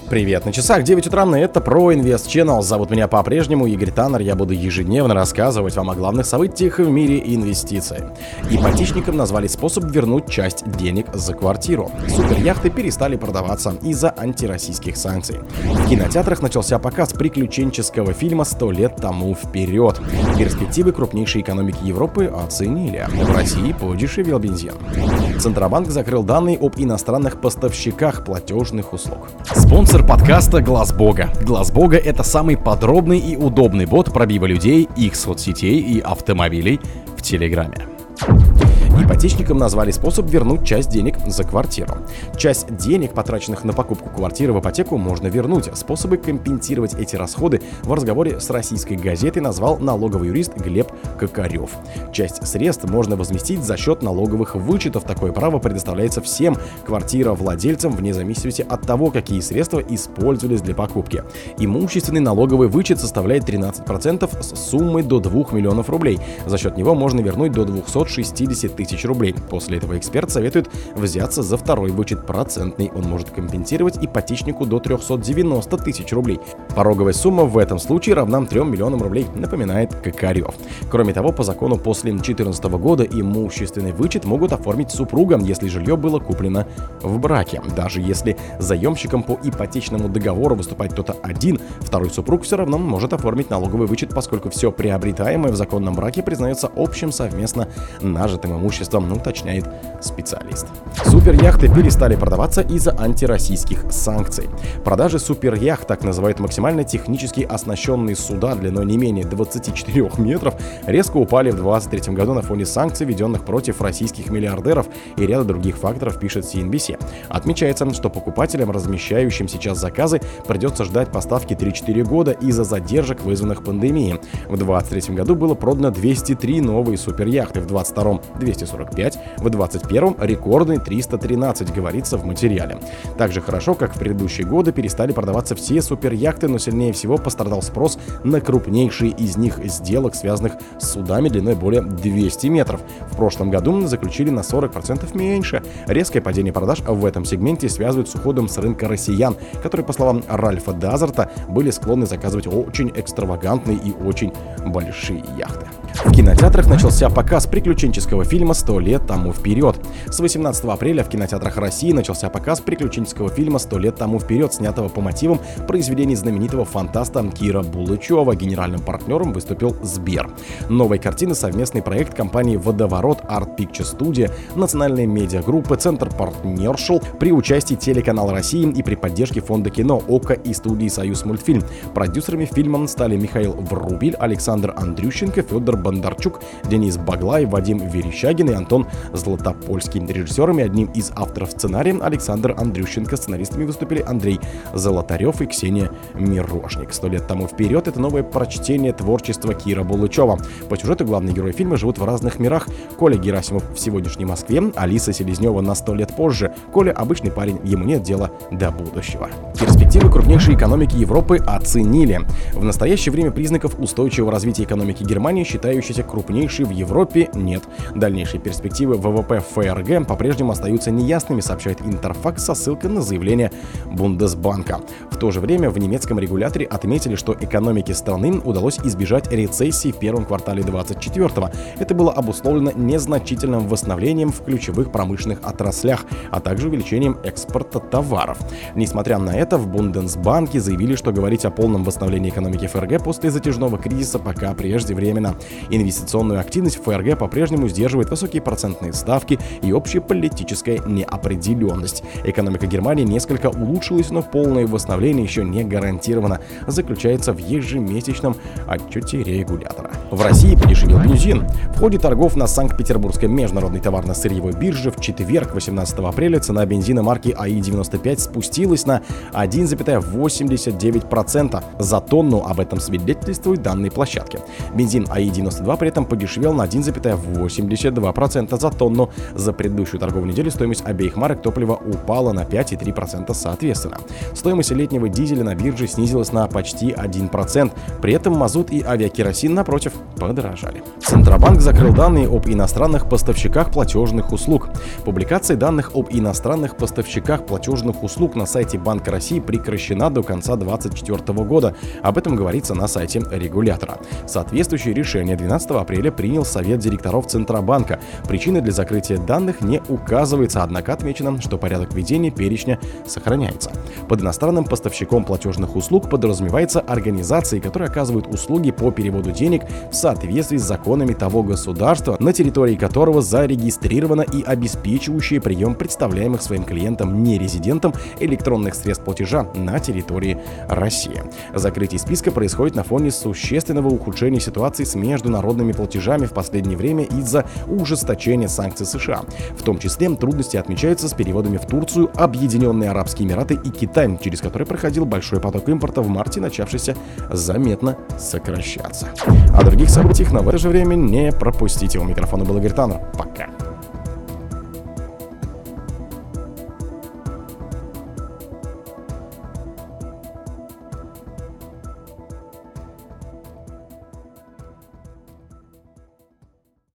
Привет, на часах 9 утра, и это Pro Invest Channel. Зовут меня по-прежнему Игорь Таннер. Я буду ежедневно рассказывать вам о главных событиях в мире инвестиций. Ипотечникам назвали способ вернуть часть денег за квартиру. Суперяхты перестали продаваться из-за антироссийских санкций. В кинотеатрах начался показ приключенческого фильма «100 лет тому вперед». Перспективы крупнейшей экономики Европы оценили. В России подешевел бензин. Центробанк закрыл данные об иностранных поставщиках платежных услуг. Спонсор подкаста Глаз Бога. Глаз Бога — это самый подробный и удобный бот пробива людей, их соцсетей и автомобилей в Телеграме. Ипотечникам назвали способ вернуть часть денег за квартиру. Часть денег, потраченных на покупку квартиры в ипотеку, можно вернуть. Способы компенсировать эти расходы в разговоре с российской газетой назвал налоговый юрист Глеб Кокарев. Часть средств можно возместить за счет налоговых вычетов. Такое право предоставляется всем квартировладельцам вне зависимости от того, какие средства использовались для покупки. Имущественный налоговый вычет составляет 13% с суммы до 2 миллионов рублей. За счет него можно вернуть до 260 тысяч рублей. После этого эксперт советует взяться за второй вычет процентный. Он может компенсировать ипотечнику до 390 тысяч рублей. Пороговая сумма в этом случае равна 3 миллионам рублей, напоминает Кокарев. Кроме того, по закону после 2014 года имущественный вычет могут оформить супругам, если жилье было куплено в браке. Даже если заемщиком по ипотечному договору выступает кто-то один, второй супруг все равно может оформить налоговый вычет, поскольку все приобретаемое в законном браке признается общим совместно нажитым имуществом, уточняет специалист. Суперяхты перестали продаваться из-за антироссийских санкций. Продажи суперяхт, так называют максимально технически оснащенные суда длиной не менее 24 метров, резко упали в 2023 году на фоне санкций, введенных против российских миллиардеров и ряда других факторов, пишет CNBC. Отмечается, что покупателям, размещающим сейчас заказы, придется ждать поставки 3-4 года из-за задержек, вызванных пандемией. В 2023 году было продано 203 новые суперяхты, в 2022 – 245, в 2021 рекордный 313, говорится в материале. Также хорошо, как в предыдущие годы, перестали продаваться все суперяхты, но сильнее всего пострадал спрос на крупнейшие из них сделок, связанных с судами длиной более 200 метров. В прошлом году заключили на 40% меньше. Резкое падение продаж в этом сегменте связывают с уходом с рынка россиян, которые, по словам Ральфа Дазерта, были склонны заказывать очень экстравагантные и очень большие яхты. В кинотеатрах начался показ приключенческого фильма «100 лет тому вперед». С 18 апреля в кинотеатрах России начался показ приключенческого фильма «100 лет тому вперед», снятого по мотивам произведений знаменитого фантаста Кира Булычева. Генеральным партнером выступил Сбер. Новая картина — совместный проект компании «Водоворот», Art Picture Studio, национальной медиагруппы, Центр Партнершл при участии телеканала России и при поддержке фонда кино ОКО и студии «Союз мультфильм». Продюсерами фильма стали Михаил Врубель, Александр Андрющенко, Федор Бондарчук, Денис Баглай, Вадим Верещагин и Антон Златопольский. Режиссерами, одним из авторов сценария, Александр Андрющенко. Сценаристами выступили Андрей Золотарев и Ксения Мирошник. «100 лет тому вперед» — это новое прочтение творчества Кира Булычева. По сюжету главные герои фильма живут в разных мирах. Коля Герасимов в сегодняшней Москве, Алиса Селезнева на 100 лет позже. Коля — обычный парень, ему нет дела до будущего. Перспективы крупнейшей экономики Европы оценили. В настоящее время признаков устойчивого развития экономики Германии, считающейся крупнейшей в Европе, нет. Дальнейшие перспективы ВВП ФРГ по-прежнему остаются неясными, сообщает Интерфакс со ссылкой на заявление Бундесбанка. В то же время в немецком регуляторе отметили, что экономике страны удалось избежать рецессии в первом квартале 2024-го. Это было обусловлено незначительным восстановлением в ключевых промышленных отраслях, а также увеличением экспорта товаров. Несмотря на это, в Бундесбанке заявили, что говорить о полном восстановлении экономики ФРГ после затяжного кризиса пока преждевременно. Инвестиционную активность в ФРГ по-прежнему сдерживает высокие процентные ставки и общая политическая неопределенность. Экономика Германии несколько улучшилась, но полное восстановление еще не гарантировано, заключается в ежемесячном отчете регулятора. В России подешевел бензин. В ходе торгов на Санкт-Петербургской международной товарно-сырьевой бирже в четверг, 18 апреля, цена бензина марки АИ-95 спустилась на 1,89% за тонну. Об этом свидетельствуют данные площадки. Бензин АИ-95 1,92, при этом подешевел на 1,82% за тонну. За предыдущую торговую неделю стоимость обеих марок топлива упала на 5,3% соответственно. Стоимость летнего дизеля на бирже снизилась на почти 1%. При этом мазут и авиакеросин, напротив, подорожали. Центробанк закрыл данные об иностранных поставщиках платежных услуг. Публикация данных об иностранных поставщиках платежных услуг на сайте Банка России прекращена до конца 2024 года. Об этом говорится на сайте регулятора. Соответствующее решение 12 апреля принял Совет директоров Центробанка. Причины для закрытия данных не указывается, однако отмечено, что порядок ведения перечня сохраняется. Под иностранным поставщиком платежных услуг подразумевается организации, которые оказывают услуги по переводу денег в соответствии с законами того государства, на территории которого зарегистрировано, и обеспечивающие прием представляемых своим клиентам нерезидентам электронных средств платежа на территории России. Закрытие списка происходит на фоне существенного ухудшения ситуации с международными платежами в последнее время из-за ужесточения санкций США. В том числе трудности отмечаются с переводами в Турцию, Объединенные Арабские Эмираты и Китай, через который проходил большой поток импорта в марте, начавшийся заметно сокращаться. О других событиях, но в это же время не пропустите. У микрофона был Игорь Таннер. Пока.